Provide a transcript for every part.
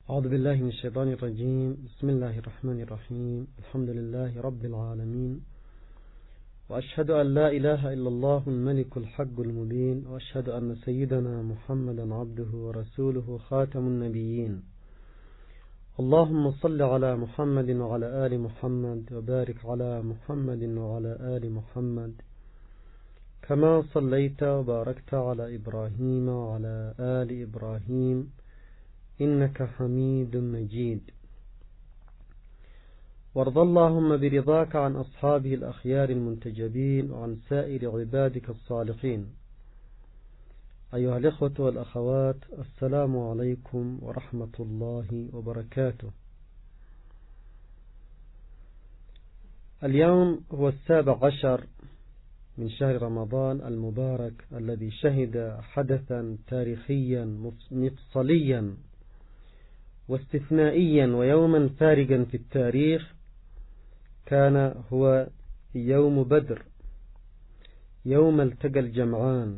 أعوذ بالله من الشيطان الرجيم. بسم الله الرحمن الرحيم. الحمد لله رب العالمين، وأشهد أن لا إله إلا الله الملك الحق المبين، وأشهد أن سيدنا محمدا عبده ورسوله خاتم النبيين. اللهم صل على محمد وعلى آل محمد، وبارك على محمد وعلى آل محمد كما صليت وباركت على إبراهيم وعلى آل إبراهيم إنك حميد مجيد. وارض اللهم برضاك عن أصحابه الأخيار المنتجبين وعن سائر عبادك الصالحين. أيها الإخوة والأخوات، السلام عليكم ورحمة الله وبركاته. اليوم هو 17 من شهر رمضان المبارك، الذي شهد حدثا تاريخيا مفصليا واستثنائيا ويوما فارقا في التاريخ، كان هو يوم بدر، يوم التقى الجمعان.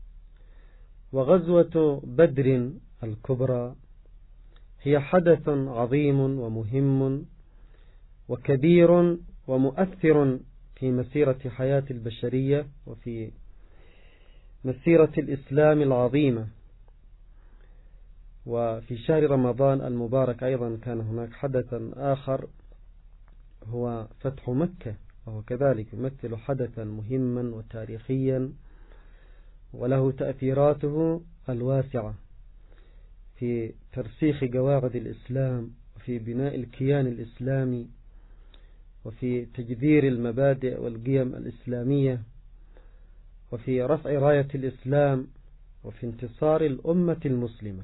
وغزوة بدر الكبرى هي حدث عظيم ومهم وكبير ومؤثر في مسيرة حياة البشرية وفي مسيرة الإسلام العظيمة. وفي شهر رمضان المبارك أيضا كان هناك حدث آخر، هو فتح مكة، وهو كذلك يمثل حدثا مهما وتاريخيا وله تأثيراته الواسعة في ترسيخ قواعد الإسلام وفي بناء الكيان الإسلامي وفي تجذير المبادئ والقيم الإسلامية وفي رفع راية الإسلام وفي انتصار الأمة المسلمة.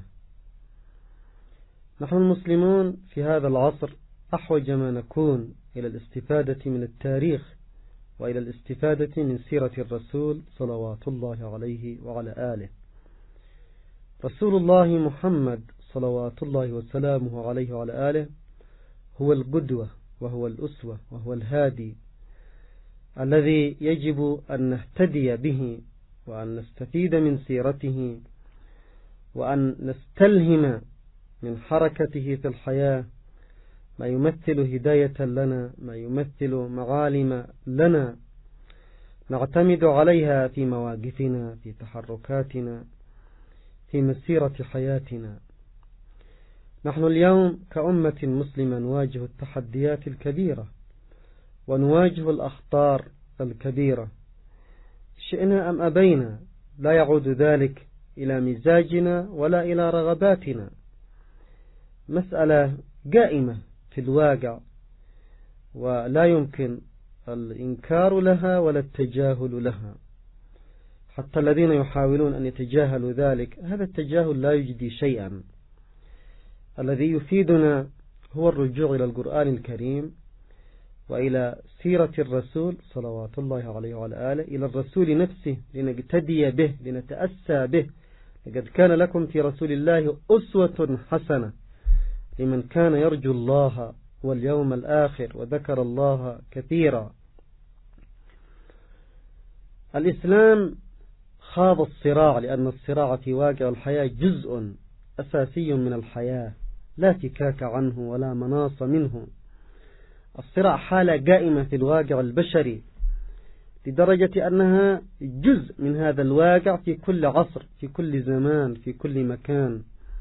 نحن المسلمون في هذا العصر أحوج ما نكون إلى الاستفادة من التاريخ وإلى الاستفادة من سيرة الرسول صلوات الله عليه وعلى آله. رسول الله محمد صلوات الله وسلامه عليه وعلى آله هو القدوة وهو الأسوة وهو الهادي الذي يجب أن نهتدي به وأن نستفيد من سيرته وأن نستلهم من حركته في الحياة ما يمثل هداية لنا، ما يمثل معالم لنا نعتمد عليها في مواقفنا، في تحركاتنا، في مسيرة حياتنا. نحن اليوم كأمة مسلمة نواجه التحديات الكبيرة ونواجه الأخطار الكبيرة، شئنا أم أبينا. لا يعود ذلك إلى مزاجنا ولا إلى رغباتنا، مسألة قائمة في الواقع ولا يمكن الإنكار لها ولا التجاهل لها. حتى الذين يحاولون أن يتجاهلوا ذلك، هذا التجاهل لا يجدي شيئا. الذي يفيدنا هو الرجوع إلى القرآن الكريم وإلى سيرة الرسول صلوات الله عليه وعلى آله، إلى الرسول نفسه لنقتدي به، لنتأسى به. لقد كان لكم في رسول الله أسوة حسنة لمن كان يرجو الله واليوم الآخر وذكر الله كثيرا. الإسلام خاض الصراع، لأن الصراع في واقع الحياة جزء أساسي من الحياة، لا فكاك عنه ولا مناص منه. الصراع حالة قائمة في الواقع البشري لدرجة أنها جزء من هذا الواقع في كل عصر، في كل زمان، في كل مكان.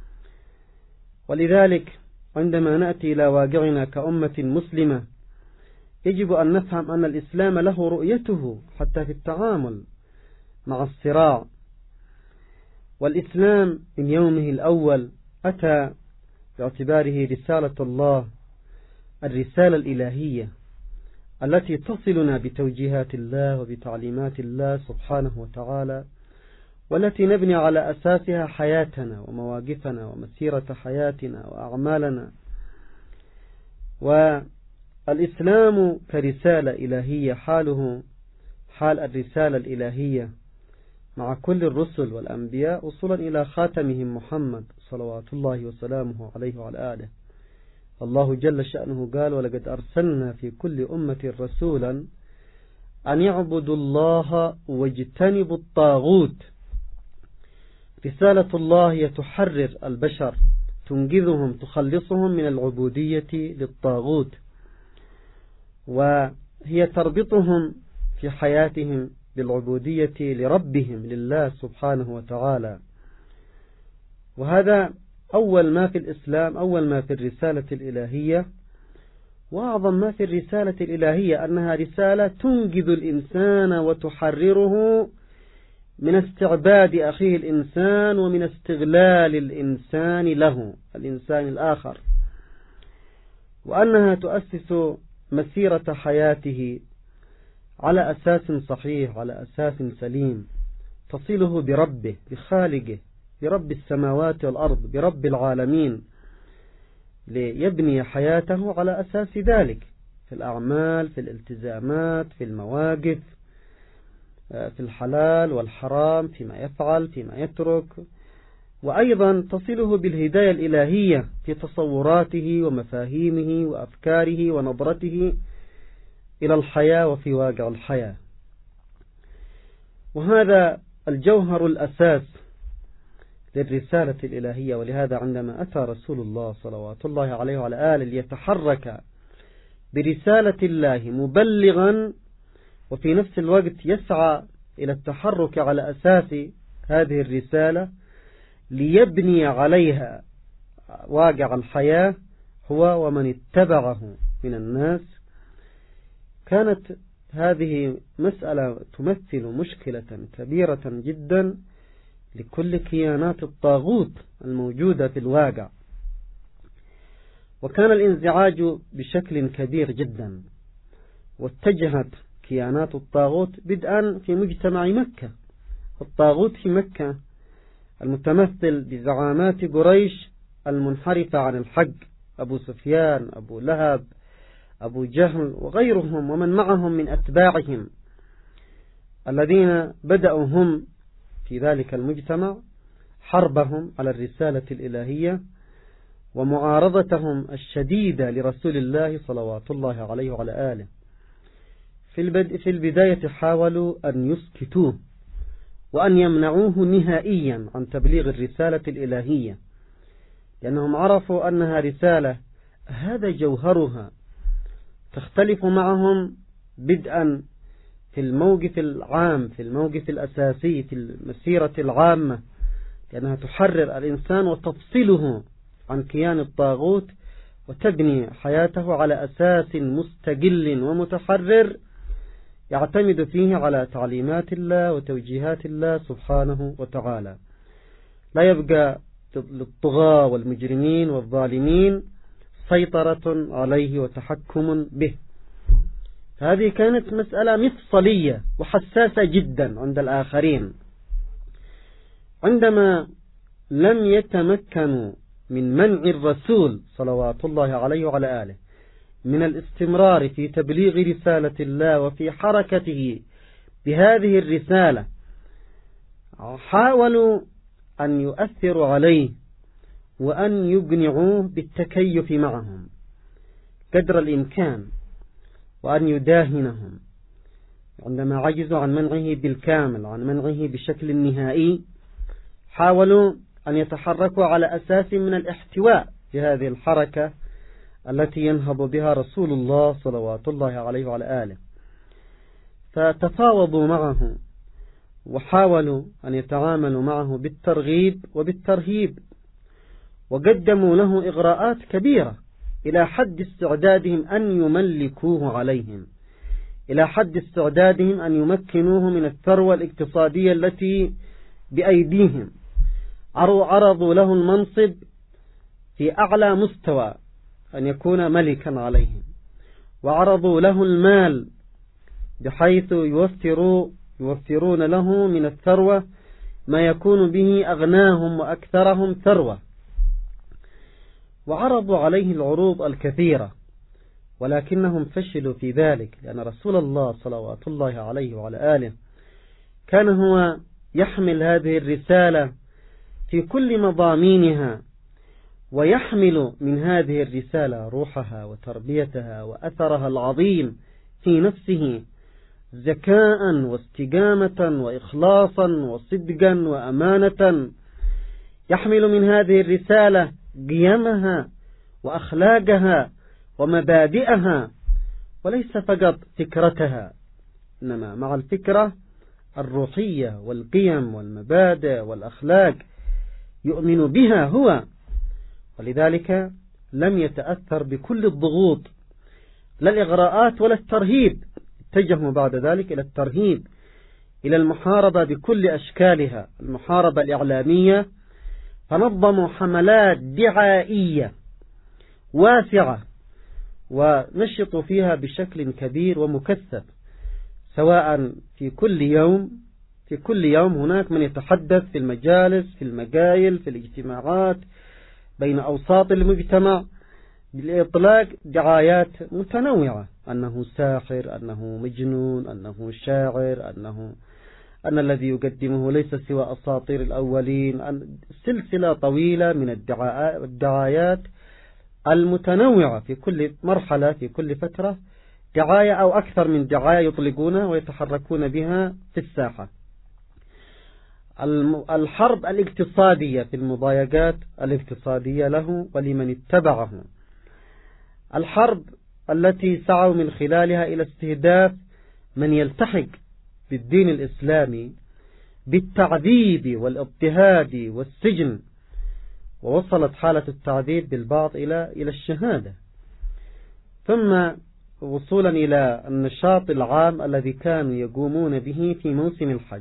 ولذلك عندما نأتي إلى واقعنا كأمة مسلمة يجب أن نفهم أن الإسلام له رؤيته حتى في التعامل مع الصراع. والإسلام من يومه الأول أتى باعتباره رسالة الله، الرسالة الإلهية التي تصلنا بتوجيهات الله وبتعليمات الله سبحانه وتعالى، والتي نبني على أساسها حياتنا ومواقفنا ومسيرة حياتنا وأعمالنا. والإسلام كرسالة إلهية حاله حال الرسالة الإلهية مع كل الرسل والأنبياء وصولا إلى خاتمهم محمد صلوات الله وسلامه عليه وعلى آله. الله جل شأنه قال: ولقد أرسلنا في كل أمة رسولا أن يعبدوا الله واجتنبوا الطاغوت. رسالة الله هي تحرر البشر تنقذهم تخلصهم من العبودية للطاغوت، وهي تربطهم في حياتهم بالعبودية لربهم لله سبحانه وتعالى. وهذا أول ما في الإسلام، أول ما في الرسالة الإلهية، وأعظم ما في الرسالة الإلهية أنها رسالة تنقذ الإنسان وتحرره من استعباد أخيه الإنسان ومن استغلال الإنسان له، الإنسان الآخر، وأنها تؤسس مسيرة حياته على أساس صحيح، على أساس سليم، تصله بربه، بخالقه، برب السماوات والأرض، برب العالمين، ليبني حياته على أساس ذلك في الأعمال، في الالتزامات، في المواقف، في الحلال والحرام، فيما يفعل، فيما يترك، وأيضا تصله بالهداية الإلهية في تصوراته ومفاهيمه وأفكاره ونظرته إلى الحياة وفي واقع الحياة. وهذا الجوهر الأساس للرسالة الإلهية. ولهذا عندما أتى رسول الله صلوات الله عليه وعلى آله ليتحرك برسالة الله مبلغا، وفي نفس الوقت يسعى إلى التحرك على أساس هذه الرسالة ليبني عليها واقع الحياة هو ومن اتبعه من الناس، كانت هذه مسألة تمثل مشكلة كبيرة جدا لكل كيانات الطاغوت الموجودة في الواقع. وكان الانزعاج بشكل كبير جدا، واتجهت كيانات الطاغوت بدءا في مجتمع مكة. الطاغوت في مكة المتمثل بزعامات قريش المنحرفة عن الحق، أبو سفيان، أبو لهب، أبو جهل وغيرهم ومن معهم من أتباعهم، الذين بدأوا هم في ذلك المجتمع حربهم على الرسالة الإلهية ومعارضتهم الشديدة لرسول الله صلوات الله عليه وعلى آله. في البداية حاولوا أن يسكتوه وأن يمنعوه نهائيا عن تبليغ الرسالة الإلهية، لأنهم عرفوا أنها رسالة هذا جوهرها، تختلف معهم بدءا في الموقف العام، في الموقف الأساسي، في المسيرة العامة، لأنها تحرر الإنسان وتفصله عن كيان الطاغوت وتبني حياته على أساس مستقل ومتحرر يعتمد فيه على تعليمات الله وتوجيهات الله سبحانه وتعالى، لا يبقى للطغاة والمجرمين والظالمين سيطرة عليه وتحكم به. هذه كانت مسألة مفصلية وحساسة جدا عند الآخرين. عندما لم يتمكنوا من منع الرسول صلوات الله عليه وعلى آله من الاستمرار في تبليغ رسالة الله وفي حركته بهذه الرسالة، حاولوا أن يؤثروا عليه وأن يقنعوه بالتكيف معهم قدر الإمكان، وأن يداهنهم. عندما عجزوا عن منعه بالكامل، عن منعه بشكل نهائي، حاولوا أن يتحركوا على أساس من الاحتواء في هذه الحركة التي ينهض بها رسول الله صلوات الله عليه وعلى آله. فتفاوضوا معه وحاولوا أن يتعاملوا معه بالترغيب وبالترهيب، وقدموا له إغراءات كبيرة إلى حد استعدادهم أن يملكوه عليهم، إلى حد استعدادهم أن يمكنوه من الثروة الاقتصادية التي بأيديهم. عرضوا له المنصب في أعلى مستوى، أن يكون ملكا عليهم، وعرضوا له المال بحيث يوفرون له من الثروة ما يكون به أغناهم وأكثرهم ثروة، وعرضوا عليه العروض الكثيرة، ولكنهم فشلوا في ذلك، لأن رسول الله صلوات الله عليه وعلى آله كان هو يحمل هذه الرسالة في كل مضامينها، ويحمل من هذه الرسالة روحها وتربيتها وأثرها العظيم في نفسه، ذكاء واستقامة وإخلاصا وصدقا وأمانة. يحمل من هذه الرسالة قيمها وأخلاقها ومبادئها، وليس فقط فكرتها، إنما مع الفكرة الروحية والقيم والمبادئ والأخلاق يؤمن بها هو. ولذلك لم يتأثر بكل الضغوط، لا الإغراءات ولا الترهيب، اتجهوا بعد ذلك إلى الترهيب، إلى المحاربة بكل أشكالها، المحاربة الإعلامية، فنظموا حملات دعائية واسعة ونشطوا فيها بشكل كبير ومكثف، سواء في كل يوم هناك من يتحدث في المجالس، في المقايل، في الاجتماعات بين أوساط المجتمع بالإطلاق دعايات متنوعة، أنه ساحر، أنه مجنون، أنه شاعر، أن الذي يقدمه ليس سوى أساطير الأولين، سلسلة طويلة من الدعايات المتنوعة في كل مرحلة، في كل فترة دعاية أو أكثر من دعاية يطلقونها ويتحركون بها في الساحة. الحرب الاقتصادية في المضايقات الاقتصادية له ولمن اتبعه، الحرب التي سعوا من خلالها إلى استهداف من يلتحق بالدين الإسلامي بالتعذيب والاضطهاد والسجن، ووصلت حالة التعذيب بالبعض إلى الشهادة، ثم وصولا إلى النشاط العام الذي كانوا يقومون به في موسم الحج.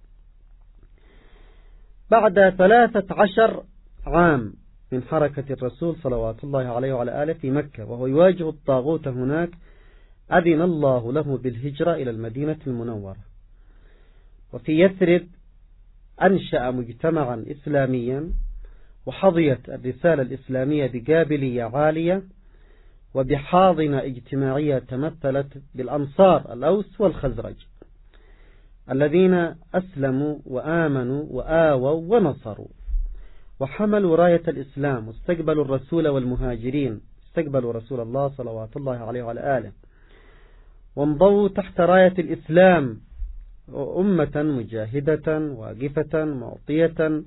بعد 13 عام من حركة الرسول صلوات الله عليه وعلى آله في مكة وهو يواجه الطاغوت هناك، أذن الله له بالهجرة إلى المدينة المنورة، وفي يثرب أنشأ مجتمعا إسلاميا، وحظيت الرسالة الإسلامية بقابلية عالية وبحاضنة اجتماعية تمثلت بالأنصار الأوس والخزرج الذين أسلموا وآمنوا وآووا ونصروا وحملوا راية الإسلام واستقبلوا الرسول والمهاجرين، استقبلوا رسول الله صلوات الله عليه وعلى آله، وانضووا تحت راية الإسلام أمة مجاهدة واقفة معطية،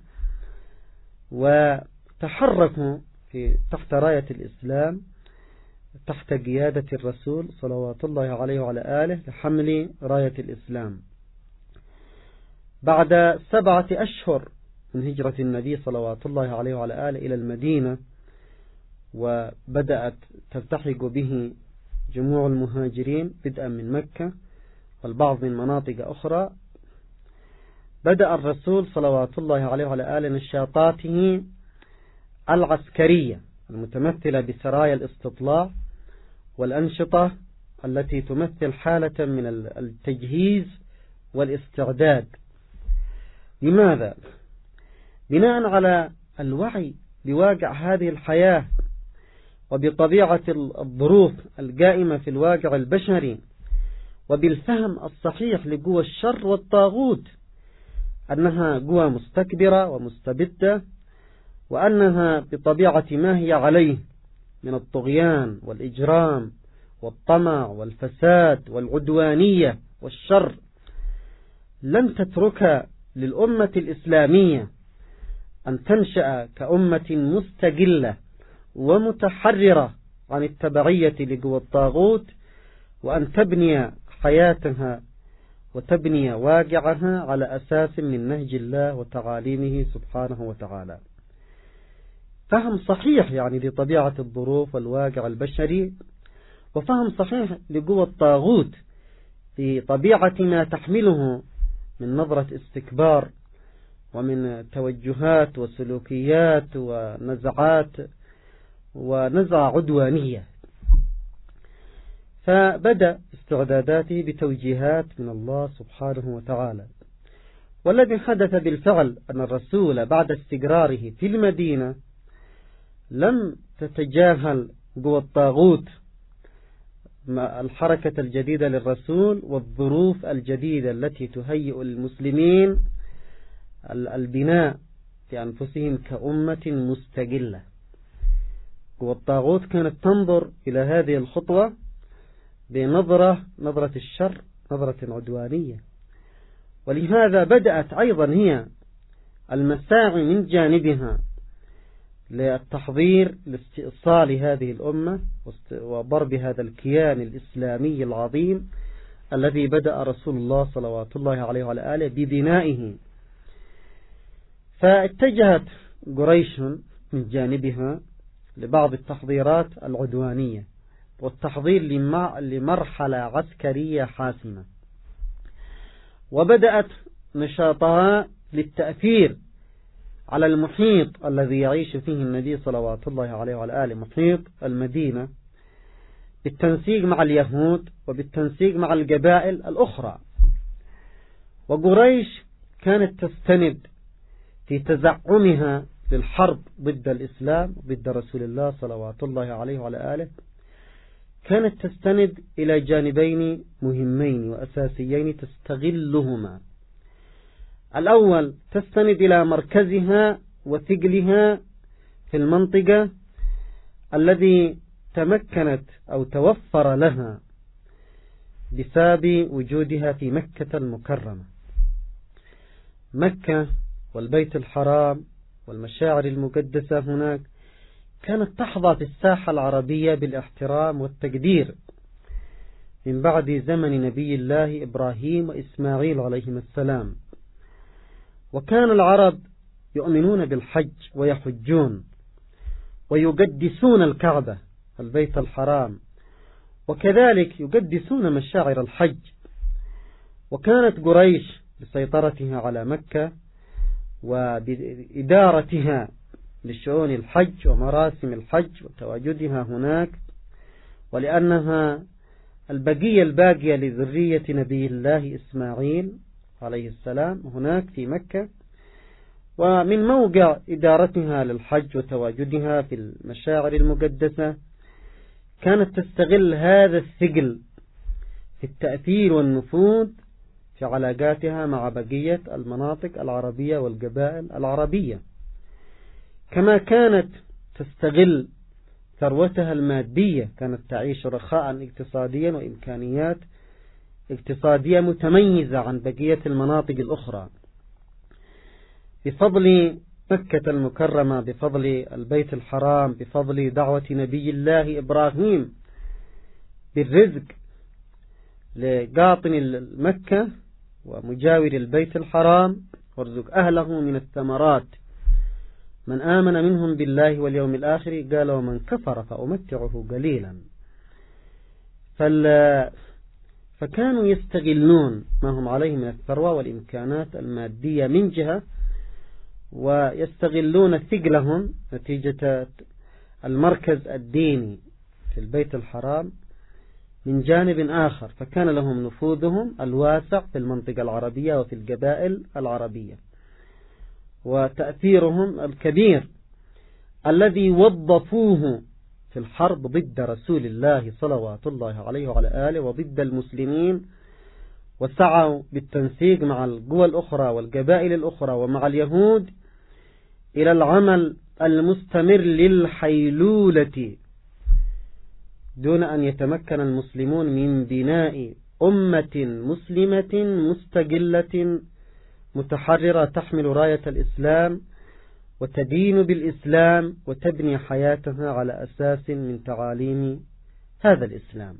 وتحركوا تحت راية الإسلام تحت قيادة الرسول صلوات الله عليه وعلى آله لحمل راية الإسلام. بعد 7 أشهر من هجرة النبي صلوات الله عليه وعلى آله إلى المدينة، وبدأت تلتحق به جموع المهاجرين بدءا من مكة والبعض من مناطق أخرى، بدأ الرسول صلوات الله عليه وعلى آله نشاطاته العسكرية المتمثلة بسرايا الاستطلاع والأنشطة التي تمثل حالة من التجهيز والاستعداد. لماذا؟ بناء على الوعي بواقع هذه الحياة وبطبيعة الظروف القائمة في الواقع البشري، وبالفهم الصحيح لقوى الشر والطاغوت، أنها قوى مستكبرة ومستبدة، وأنها بطبيعة ما هي عليه من الطغيان والإجرام والطمع والفساد والعدوانية والشر، لن تترك للأمة الإسلامية أن تنشأ كأمة مستقلة ومتحررة عن التبعية لقوى الطاغوت، وأن تبني حياتها وتبني واقعها على أساس من نهج الله وتعاليمه سبحانه وتعالى. فهم صحيح يعني لطبيعة الظروف والواقع البشري، وفهم صحيح لقوى الطاغوت في طبيعة ما تحمله من نظرة استكبار ومن توجهات وسلوكيات ونزعة عدوانية. فبدأ استعداداته بتوجيهات من الله سبحانه وتعالى. والذي حدث بالفعل أن الرسول بعد استقراره في المدينة لم تتجاهل قوى الطاغوت الحركة الجديدة للرسول والظروف الجديدة التي تهيئ المسلمين البناء في أنفسهم كأمة مستقلة. قوى الطاغوت كانت تنظر إلى هذه الخطوة نظرة الشر، نظرة عدوانية، ولهذا بدأت أيضا هي المساعي من جانبها للتحضير لاستئصال هذه الأمة وضرب هذا الكيان الإسلامي العظيم الذي بدأ رسول الله صلوات الله عليه وعلى آله ببنائه. فاتجهت قريش من جانبها لبعض التحضيرات العدوانية والتحضير لمرحلة عسكرية حاسمة، وبدأت نشاطها للتأثير على المحيط الذي يعيش فيه النبي صلوات الله عليه وعلى آله، محيط المدينة، بالتنسيق مع اليهود وبالتنسيق مع القبائل الأخرى. وقريش كانت تستند في تزعمها للحرب ضد الإسلام ضد رسول الله صلوات الله عليه وعلى آله، كانت تستند إلى جانبين مهمين وأساسيين تستغلهما. الأول، تستند إلى مركزها وثقلها في المنطقة الذي تمكنت أو توفر لها بسبب وجودها في مكة المكرمة. مكة والبيت الحرام والمشاعر المقدسة هناك كانت تحظى في الساحة العربية بالاحترام والتقدير من بعد زمن نبي الله إبراهيم وإسماعيل عليهما السلام. وكان العرب يؤمنون بالحج ويحجون ويقدسون الكعبة البيت الحرام، وكذلك يقدسون مشاعر الحج. وكانت قريش بسيطرتها على مكة وبإدارتها لشؤون الحج ومراسم الحج وتواجدها هناك، ولأنها البقية الباقية لذرية نبي الله إسماعيل عليه السلام هناك في مكة، ومن موقع إدارتها للحج وتواجدها في المشاعر المقدسة كانت تستغل هذا الثقل في التأثير والنفوذ في علاقاتها مع بقية المناطق العربية والقبائل العربية. كما كانت تستغل ثروتها المادية، كانت تعيش رخاء اقتصاديا وإمكانيات اقتصادية متميزة عن بقية المناطق الأخرى بفضل مكة المكرمة، بفضل البيت الحرام، بفضل دعوة نبي الله إبراهيم بالرزق لقاطن مكة ومجاور البيت الحرام، وارزق أهله من الثمرات من آمن منهم بالله واليوم الآخر، قال ومن كفر فأمتعه قليلا. فكانوا يستغلون ما هم عليه من الثروة والإمكانات المادية من جهة، ويستغلون ثقلهم نتيجة المركز الديني في البيت الحرام من جانب آخر، فكان لهم نفوذهم الواسع في المنطقة العربية وفي القبائل العربية، وتأثيرهم الكبير الذي وظفوه في الحرب ضد رسول الله صلوات الله عليه وعلى آله وضد المسلمين، وسعوا بالتنسيق مع القوى الأخرى والقبائل الأخرى ومع اليهود إلى العمل المستمر للحيلولة دون أن يتمكن المسلمون من بناء أمة مسلمة مستقلة متحررة تحمل راية الإسلام وتدين بالإسلام وتبني حياتها على أساس من تعاليم هذا الإسلام.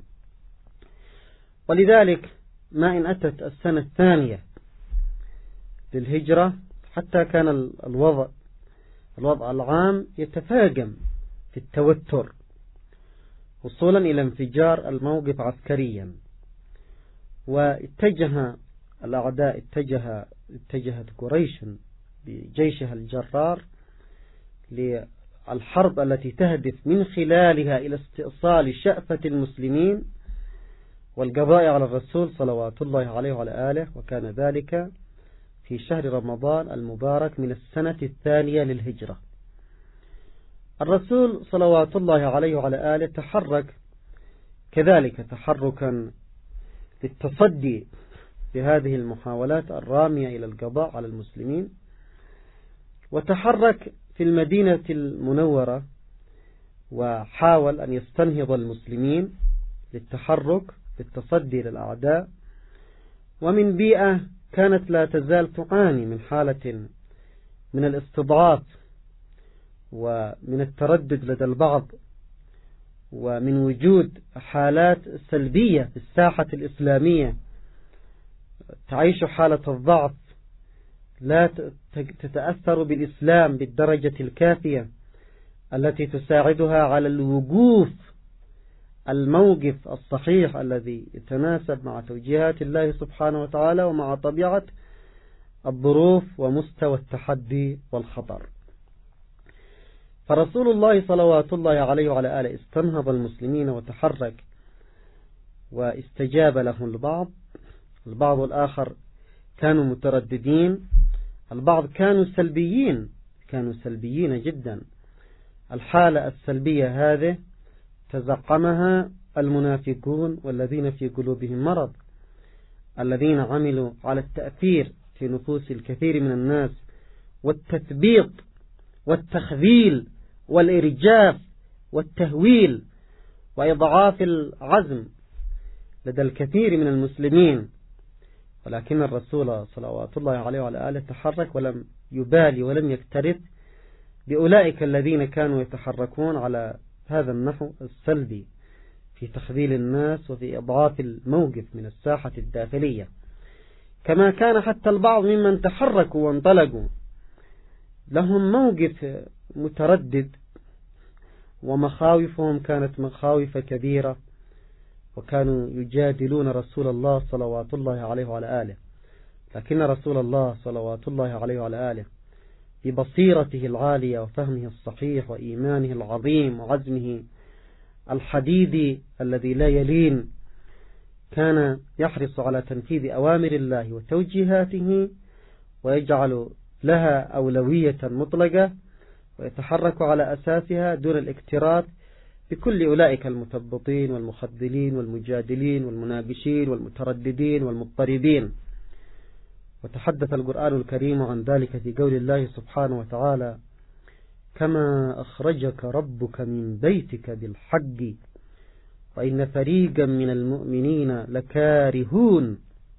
ولذلك ما إن أتت السنة الثانية للهجرة حتى كان الوضع العام يتفاقم في التوتر وصولا إلى انفجار الموقف عسكريا، واتجه الأعداء اتجهت قريش بجيشها الجرار للحرب التي تهدف من خلالها إلى استئصال شأفة المسلمين والقضاء على الرسول صلوات الله عليه وعلى آله. وكان ذلك في شهر رمضان المبارك من السنة الثانية للهجرة. الرسول صلوات الله عليه وعلى آله تحرك كذلك تحركا للتصدي بهذه المحاولات الرامية إلى القضاء على المسلمين، وتحرك في المدينة المنورة وحاول أن يستنهض المسلمين للتحرك للتصدي للأعداء، ومن بيئة كانت لا تزال تعاني من حالة من الاستضعاف ومن التردد لدى البعض ومن وجود حالات سلبية في الساحة الإسلامية تعيش حالة الضعف، لا تتأثر بالإسلام بالدرجة الكافية التي تساعدها على الوقوف الموقف الصحيح الذي يتناسب مع توجيهات الله سبحانه وتعالى ومع طبيعة الظروف ومستوى التحدي والخطر. فرسول الله صلوات الله عليه وعلى آله استنهض المسلمين وتحرك واستجاب له البعض الآخر كانوا مترددين، البعض كانوا سلبيين جدا. الحالة السلبية هذه تزعمها المنافقون والذين في قلوبهم مرض، الذين عملوا على التأثير في نفوس الكثير من الناس والتثبيط والتخذيل والإرجاف والتهويل وإضعاف العزم لدى الكثير من المسلمين. ولكن الرسول صلوات الله عليه وعلى آله تحرك ولم يبالي ولم يكترث بأولئك الذين كانوا يتحركون على هذا النحو السلبي في تخذيل الناس وفي إضعاف الموقف من الساحة الداخلية. كما كان حتى البعض ممن تحركوا وانطلقوا لهم موقف متردد ومخاوفهم كانت مخاوف كبيرة، وكانوا يجادلون رسول الله صلوات الله عليه وعلى آله. لكن رسول الله صلوات الله عليه وعلى آله ببصيرته العالية وفهمه الصحيح وإيمانه العظيم وعزمه الحديدي الذي لا يلين كان يحرص على تنفيذ أوامر الله وتوجيهاته ويجعل لها أولوية مطلقة ويتحرك على أساسها دون الاكتراث بكل أولئك المثبطين والمخذلين والمجادلين والمناقشين والمترددين والمضطربين. وتحدث القرآن الكريم عن ذلك في قول الله سبحانه وتعالى: كما أخرجك ربك من بيتك بالحق وإن فريقا من المؤمنين لكارهون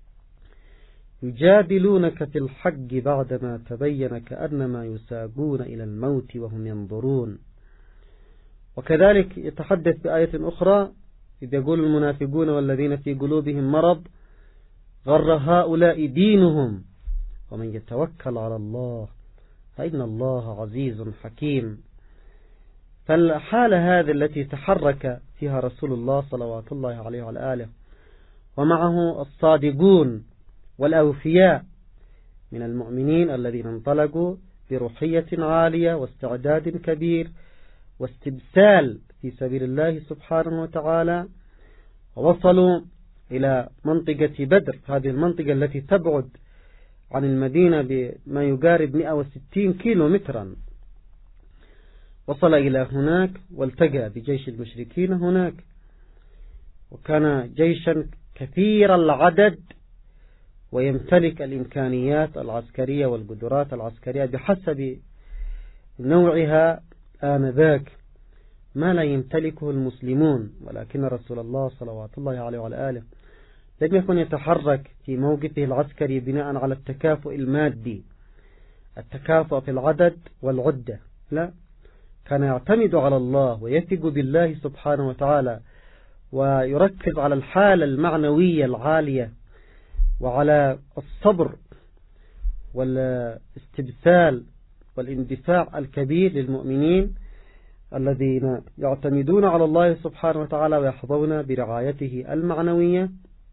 يجادلونك في الحق بعدما تبين كأنما يساقون إلى الموت وهم ينظرون. وكذلك يتحدث بآية أخرى إذ يقول المنافقون والذين في قلوبهم مرض غر هؤلاء دينهم ومن يتوكل على الله فإن الله عزيز حكيم. فالحالة هذه التي تحرك فيها رسول الله صلوات الله عليه وعلى آله ومعه الصادقون والأوفياء من المؤمنين الذين انطلقوا بروحية عالية واستعداد كبير واستبسال في سبيل الله سبحانه وتعالى، ووصلوا إلى منطقة بدر، هذه المنطقة التي تبعد عن المدينة بما يقارب 160 كيلو مترا. وصل إلى هناك والتقى بجيش المشركين هناك، وكان جيشا كثير العدد ويمتلك الإمكانيات العسكرية والقدرات العسكرية بحسب نوعها آنذاك ما لا يمتلكه المسلمون. ولكن رسول الله صلوات الله عليه وعلى آله لم يكن يتحرك في موقفه العسكري بناء على التكافؤ المادي، التكافؤ في العدد والعدة، لا، كان يعتمد على الله ويثق بالله سبحانه وتعالى ويركز على الحالة المعنوية العالية وعلى الصبر والاستبسال والاندفاع الكبير للمؤمنين الذين يعتمدون على الله سبحانه وتعالى ويحظون برعايته المعنوية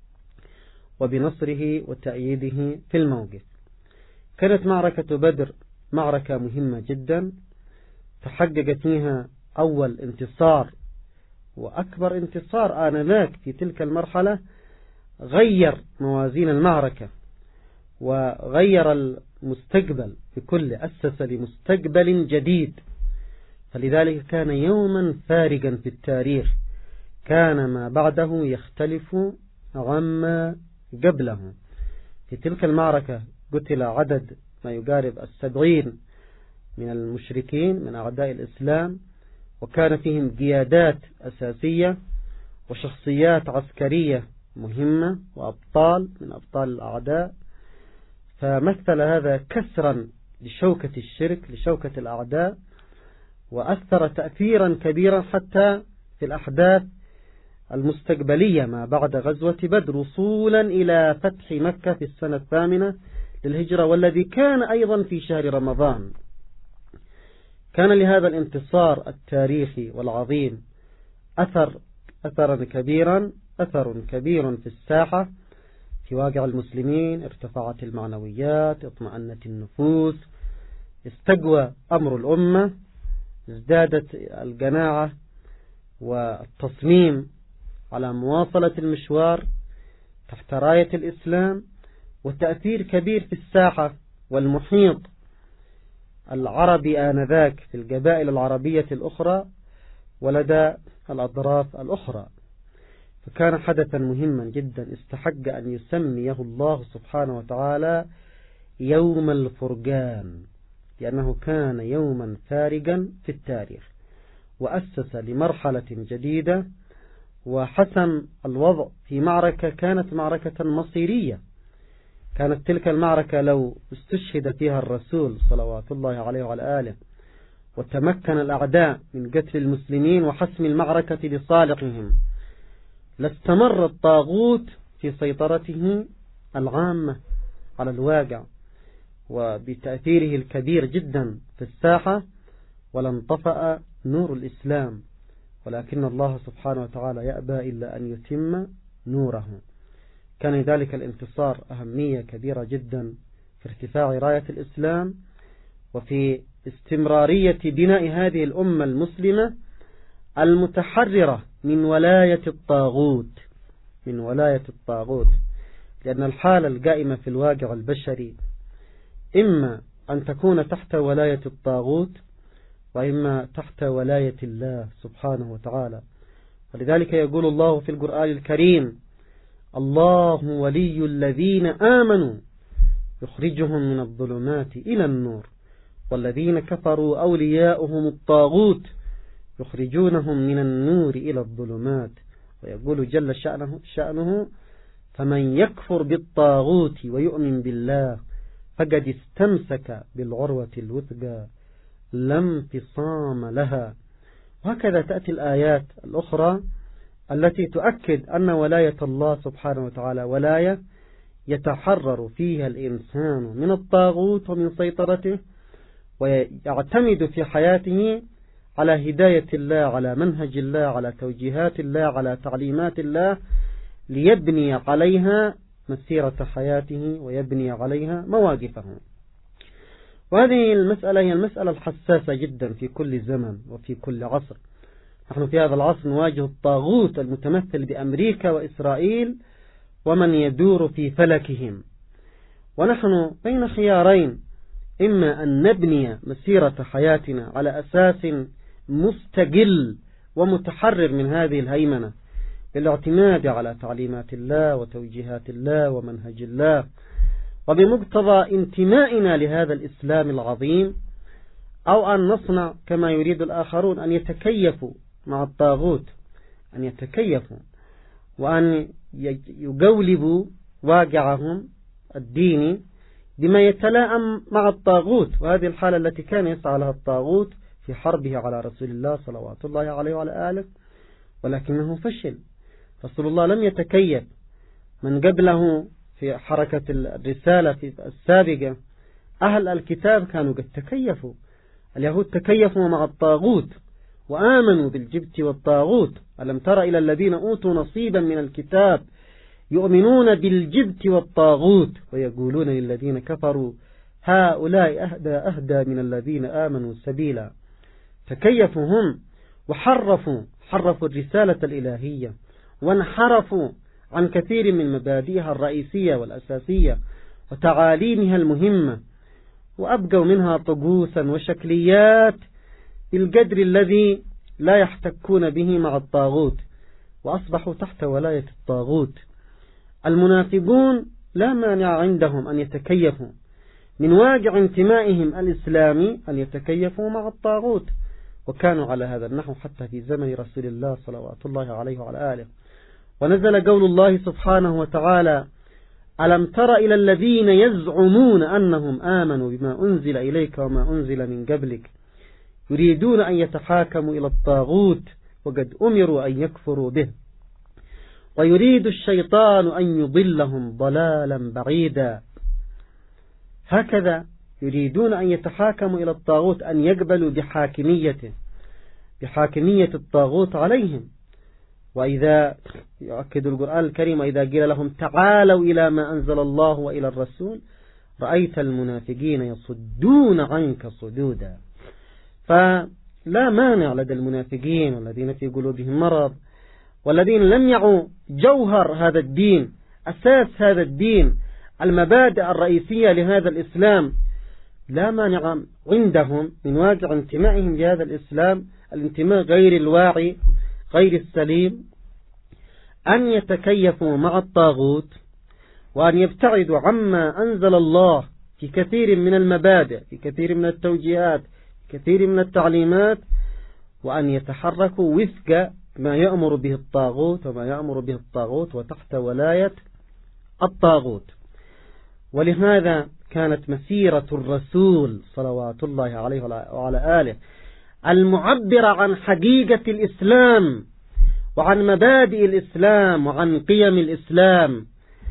وبنصره وتأييده في الموقف. كانت معركة بدر معركة مهمة جدا تحقق فيها أول انتصار وأكبر انتصار آنذاك في تلك المرحلة، غير موازين المعركة وغير المستقبل بكل، أسس لمستقبل جديد. فلذلك كان يوما فارقا في التاريخ، كان ما بعده يختلف عما قبله. في تلك المعركة قتل عدد ما يقارب 70 من المشركين من أعداء الإسلام، وكان فيهم قيادات أساسية وشخصيات عسكرية مهمة وأبطال من أبطال الأعداء. فمثل هذا كسرا لشوكة الشرك، لشوكة الأعداء وأثر تأثيرا كبيرا حتى في الأحداث المستقبلية ما بعد غزوة بدر، وصولا إلى فتح مكة في السنة 8 للهجرة، والذي كان أيضا في شهر رمضان. كان لهذا الانتصار التاريخي والعظيم أثر كبير في الساحة، في واقع المسلمين. ارتفعت المعنويات، اطمأنت النفوس، استقوى أمر الأمة، ازدادت القناعة والتصميم على مواصلة المشوار تحت راية الإسلام، وتأثير كبير في الساحة والمحيط العربي آنذاك في القبائل العربية الأخرى ولدى الأطراف الأخرى. فكان حدثا مهما جدا استحق أن يسميه الله سبحانه وتعالى يوم الفرقان، لأنه كان يوما فارقا في التاريخ، وأسس لمرحلة جديدة، وحسم الوضع في معركة كانت معركة مصيرية. كانت تلك المعركة لو استشهد فيها الرسول صلوات الله عليه وعلى آله، وتمكن الأعداء من قتل المسلمين وحسم المعركة لصالحهم، لاستمر الطاغوت في سيطرته العامة على الواقع وبتأثيره الكبير جدا في الساحة، ولانطفأ نور الإسلام، ولكن الله سبحانه وتعالى يأبى إلا أن يتم نوره. كان ذلك الانتصار أهمية كبيرة جدا في ارتفاع راية الإسلام، وفي استمرارية بناء هذه الأمة المسلمة المتحررة من ولاية الطاغوت، لأن الحالة القائمة في الواقع البشري إما أن تكون تحت ولاية الطاغوت، وإما تحت ولاية الله سبحانه وتعالى. ولذلك يقول الله في القرآن الكريم: الله ولي الذين آمنوا يخرجهم من الظلمات إلى النور، والذين كفروا أولياؤهم الطاغوت يخرجونهم من النور إلى الظلمات. ويقول جل شأنه: فمن يكفر بالطاغوت ويؤمن بالله فقد استمسك بالعروة الوثقى لا انفصام لها. وهكذا تأتي الآيات الأخرى التي تؤكد أن ولاية الله سبحانه وتعالى ولاية يتحرر فيها الإنسان من الطاغوت ومن سيطرته، ويعتمد في حياته على هداية الله، على منهج الله، على توجيهات الله، على تعليمات الله، ليبني عليها مسيرة حياته ويبني عليها مواقفه. وهذه المسألة هي المسألة الحساسة جدا في كل زمن وفي كل عصر. نحن في هذا العصر نواجه الطاغوت المتمثل بأمريكا وإسرائيل ومن يدور في فلكهم، ونحن بين خيارين: إما أن نبني مسيرة حياتنا على أساس مستقل ومتحرر من هذه الهيمنة بالاعتماد على تعليمات الله وتوجيهات الله ومنهج الله، وبمقتضى انتمائنا لهذا الإسلام العظيم، أو أن نصنع كما يريد الآخرون، أن يتكيفوا مع الطاغوت، أن يتكيفوا وأن يقولبوا واقعهم الديني بما يتلائم مع الطاغوت. وهذه الحالة التي كان يسعى لها الطاغوت في حربه على رسول الله صلوات الله عليه وعلى آله، ولكنه فشل. رسول الله لم يتكيف. من قبله في حركة الرسالة في السابقة أهل الكتاب كانوا قد تكيفوا. اليهود تكيفوا مع الطاغوت وآمنوا بالجبت والطاغوت. ألم تر إلى الذين أوتوا نصيبا من الكتاب يؤمنون بالجبت والطاغوت ويقولون للذين كفروا هؤلاء أهدى من الذين آمنوا سبيلا. تكيفوا هم وحرفوا الرسالة الإلهية، وانحرفوا عن كثير من مبادئها الرئيسية والأساسية وتعاليمها المهمة، وأبقوا منها طقوسا وشكليات بالقدر الذي لا يحتكون به مع الطاغوت، وأصبحوا تحت ولاية الطاغوت. المنافقون لا مانع عندهم أن يتكيفوا من واقع انتمائهم الإسلامي، أن يتكيفوا مع الطاغوت، وكانوا على هذا النحو حتى في زمن رسول الله صلوات الله عليه وعلى آله. ونزل قول الله سبحانه وتعالى: ألم تر إلى الذين يزعمون أنهم آمنوا بما أنزل إليك وما أنزل من قبلك يريدون أن يتحاكموا إلى الطاغوت وقد أمروا أن يكفروا به، ويريد الشيطان أن يضلهم ضلالا بعيدا. هكذا يريدون أن يتحاكموا إلى الطاغوت، أن يقبلوا بحاكميته، بحاكمية الطاغوت عليهم. وإذا يؤكد القرآن الكريم: وإذا قيل لهم تعالوا إلى ما أنزل الله وإلى الرسول رأيت المنافقين يصدون عنك صدودا. فلا مانع لدى المنافقين والذين في قلوبهم مرض والذين لم يعوا جوهر هذا الدين، أساس هذا الدين، المبادئ الرئيسية لهذا الإسلام، لا مانع عندهم من واقع انتمائهم لهذا الإسلام، الانتماء غير الواعي غير السليم، أن يتكيفوا مع الطاغوت وأن يبتعدوا عما أنزل الله في كثير من المبادئ، في كثير من التوجيهات، في كثير من التعليمات، وأن يتحركوا وفق ما يأمر به الطاغوت وما يأمر به الطاغوت وتحت ولاية الطاغوت. ولهذا كانت مسيرة الرسول صلوات الله عليه وعلى آله المعبرة عن حقيقة الإسلام وعن مبادئ الإسلام وعن قيم الإسلام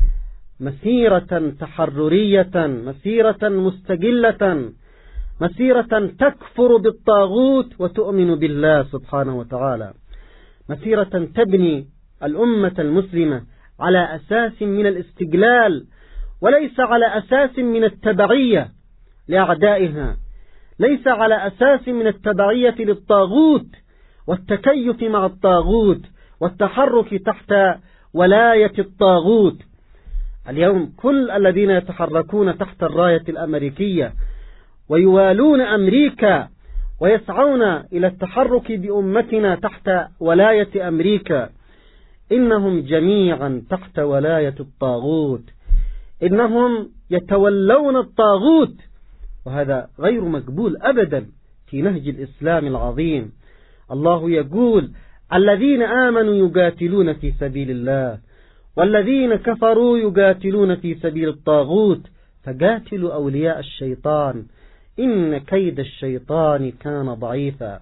مسيرة تحررية، مسيرة مستقلة، مسيرة تكفر بالطاغوت وتؤمن بالله سبحانه وتعالى، مسيرة تبني الأمة المسلمة على أساس من الاستقلال وليس على أساس من التبعية لأعدائها، ليس على أساس من التبعية للطاغوت والتكيف مع الطاغوت والتحرك تحت ولاية الطاغوت. اليوم كل الذين يتحركون تحت الراية الأمريكية ويوالون أمريكا ويسعون إلى التحرك بأمتنا تحت ولاية أمريكا إنهم جميعا تحت ولاية الطاغوت، إنهم يتولون الطاغوت، وهذا غير مقبول أبدا في نهج الإسلام العظيم. الله يقول: الذين آمنوا يقاتلون في سبيل الله والذين كفروا يقاتلون في سبيل الطاغوت فقاتلوا أولياء الشيطان إن كيد الشيطان كان ضعيفا.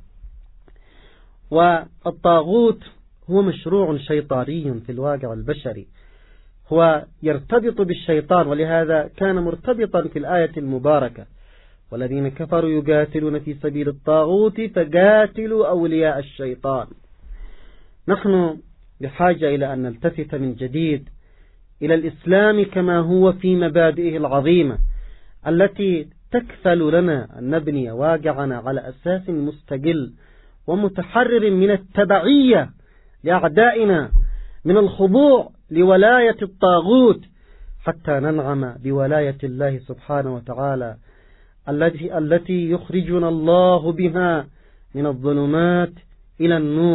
والطاغوت هو مشروع شيطاني في الواقع البشري، هو يرتبط بالشيطان، ولهذا كان مرتبطا في الآية المباركة: والذين كفروا يقاتلون في سبيل الطاغوت فقاتلوا أولياء الشيطان. نحن بحاجة إلى أن نلتفت من جديد إلى الإسلام كما هو في مبادئه العظيمة التي تكفل لنا أن نبني واقعنا على أساس مستقل ومتحرر من التبعية لأعدائنا، من الخضوع لولاية الطاغوت، حتى ننعم بولاية الله سبحانه وتعالى التي يخرجنا الله بها من الظلمات إلى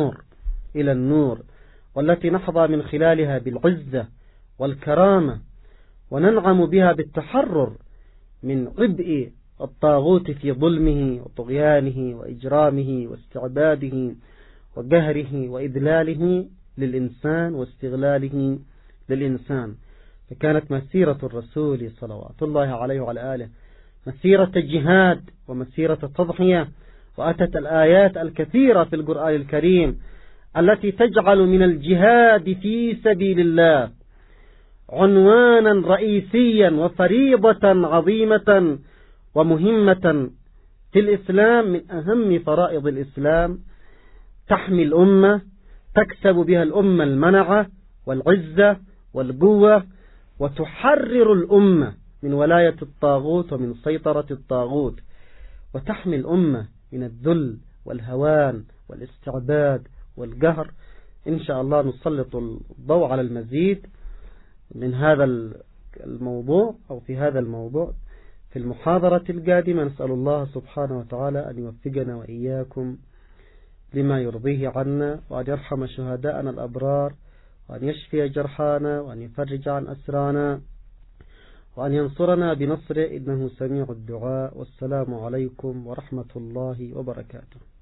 النور، والتي نحظى من خلالها بالعزة والكرامة، وننعم بها بالتحرر من عبء الطاغوت في ظلمه وطغيانه وإجرامه واستعباده وقهره وإذلاله للإنسان واستغلاله للإنسان. فكانت مسيرة الرسول صلوات الله عليه وعلى آله مسيرة جهاد ومسيرة تضحية، وأتت الآيات الكثيرة في القرآن الكريم التي تجعل من الجهاد في سبيل الله عنوانا رئيسيا وفريضة عظيمة ومهمة في الإسلام، من أهم فرائض الإسلام، تحمي الأمة، تكسب بها الأمة المنعة والعزة والقوة، وتحرر الأمة من ولاية الطاغوت ومن سيطرة الطاغوت، وتحمي الأمة من الذل والهوان والاستعباد والقهر. إن شاء الله نسلط الضوء على المزيد من هذا الموضوع أو في هذا الموضوع في المحاضرة القادمة. نسأل الله سبحانه وتعالى أن يوفقنا وإياكم لما يرضيه عنا، وأن يرحم شهداءنا الأبرار، وأن يشفي جرحانا، وأن يفرج عن أسرانا، وأن ينصرنا بنصره إنه سميع الدعاء. والسلام عليكم ورحمة الله وبركاته.